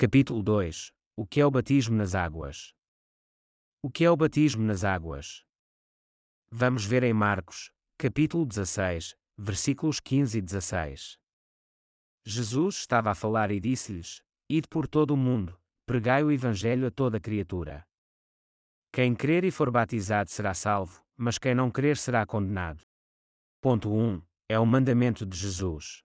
Capítulo 2. O que é o batismo nas águas? O que é o batismo nas águas? Vamos ver em Marcos, capítulo 16, versículos 15 e 16. Jesus estava a falar e disse-lhes: Ide por todo o mundo, pregai o evangelho a toda criatura. Quem crer e for batizado será salvo, mas quem não crer será condenado. Ponto 1. É o mandamento de Jesus.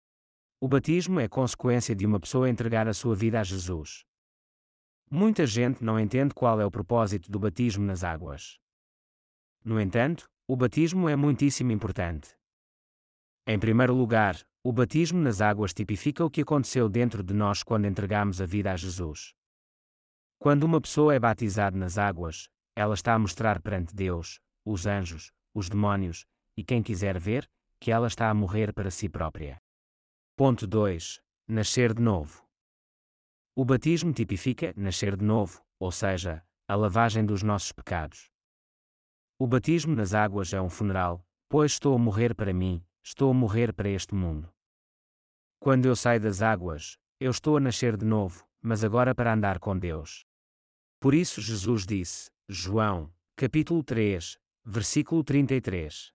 O batismo é consequência de uma pessoa entregar a sua vida a Jesus. Muita gente não entende qual é o propósito do batismo nas águas. No entanto, o batismo é muitíssimo importante. Em primeiro lugar, o batismo nas águas tipifica o que aconteceu dentro de nós quando entregamos a vida a Jesus. Quando uma pessoa é batizada nas águas, ela está a mostrar perante Deus, os anjos, os demónios, e quem quiser ver, que ela está a morrer para si própria. Ponto 2. Nascer de novo. O batismo tipifica nascer de novo, ou seja, a lavagem dos nossos pecados. O batismo nas águas é um funeral, pois estou a morrer para mim, estou a morrer para este mundo. Quando eu saio das águas, eu estou a nascer de novo, mas agora para andar com Deus. Por isso Jesus disse, João, capítulo 3, versículo 33.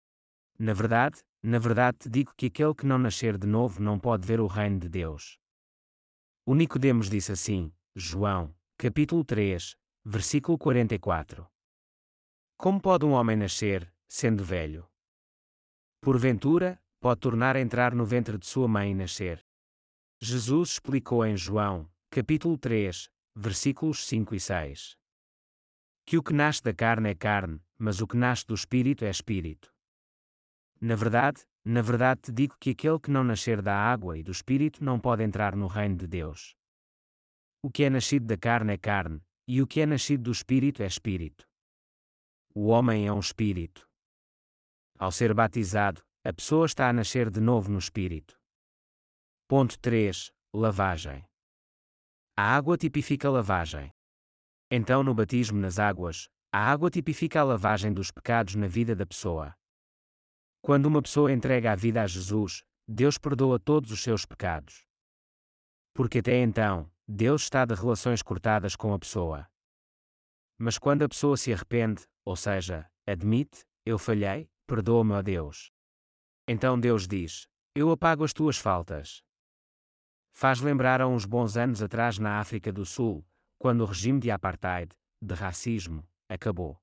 Na verdade te digo que aquele que não nascer de novo não pode ver o reino de Deus. O Nicodemos disse assim, João, capítulo 3, versículo 44. Como pode um homem nascer, sendo velho? Porventura, pode tornar a entrar no ventre de sua mãe e nascer? Jesus explicou em João, capítulo 3, versículos 5 e 6. Que o que nasce da carne é carne, mas o que nasce do Espírito é Espírito. Na verdade te digo que aquele que não nascer da água e do Espírito não pode entrar no reino de Deus. O que é nascido da carne é carne, e o que é nascido do Espírito é Espírito. O homem é um Espírito. Ao ser batizado, a pessoa está a nascer de novo no Espírito. Ponto 3. Lavagem. A água tipifica a lavagem. Então, no batismo nas águas, a água tipifica a lavagem dos pecados na vida da pessoa. Quando uma pessoa entrega a vida a Jesus, Deus perdoa todos os seus pecados. Porque até então, Deus está de relações cortadas com a pessoa. Mas quando a pessoa se arrepende, ou seja, admite, eu falhei, perdoa-me, ó Deus. Então Deus diz, eu apago as tuas faltas. Faz lembrar a uns bons anos atrás na África do Sul, quando o regime de apartheid, de racismo, acabou.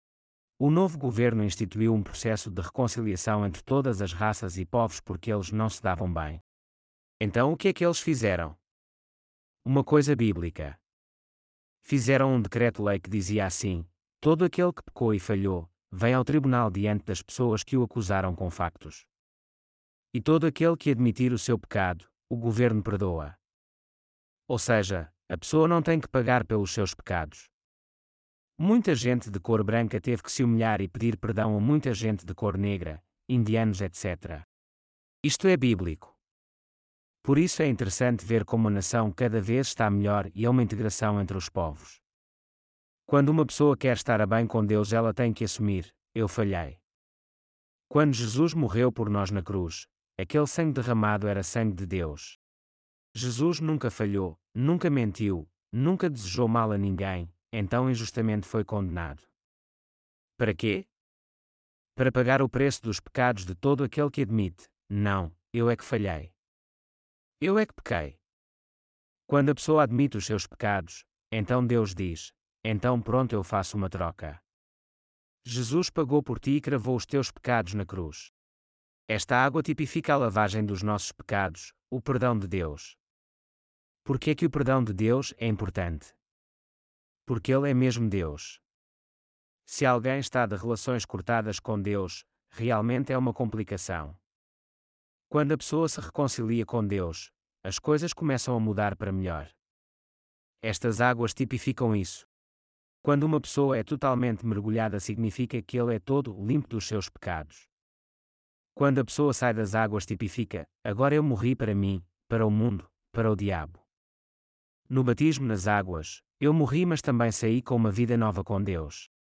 O novo governo instituiu um processo de reconciliação entre todas as raças e povos porque eles não se davam bem. Então o que é que eles fizeram? Uma coisa bíblica. Fizeram um decreto-lei que dizia assim: todo aquele que pecou e falhou, vem ao tribunal diante das pessoas que o acusaram com factos. E todo aquele que admitir o seu pecado, o governo perdoa. Ou seja, a pessoa não tem que pagar pelos seus pecados. Muita gente de cor branca teve que se humilhar e pedir perdão a muita gente de cor negra, indianos, etc. Isto é bíblico. Por isso é interessante ver como a nação cada vez está melhor e há uma integração entre os povos. Quando uma pessoa quer estar a bem com Deus, ela tem que assumir: eu falhei. Quando Jesus morreu por nós na cruz, aquele sangue derramado era sangue de Deus. Jesus nunca falhou, nunca mentiu, nunca desejou mal a ninguém, então injustamente foi condenado. Para quê? Para pagar o preço dos pecados de todo aquele que admite: não, eu é que falhei. Eu é que pequei. Quando a pessoa admite os seus pecados, então Deus diz: então pronto, eu faço uma troca. Jesus pagou por ti e cravou os teus pecados na cruz. Esta água tipifica a lavagem dos nossos pecados, o perdão de Deus. Por que é que o perdão de Deus é importante? Porque Ele é mesmo Deus. Se alguém está de relações cortadas com Deus, realmente é uma complicação. Quando a pessoa se reconcilia com Deus, as coisas começam a mudar para melhor. Estas águas tipificam isso. Quando uma pessoa é totalmente mergulhada, significa que ele é todo limpo dos seus pecados. Quando a pessoa sai das águas, tipifica: agora eu morri para mim, para o mundo, para o diabo. No batismo nas águas, eu morri, mas também saí com uma vida nova com Deus.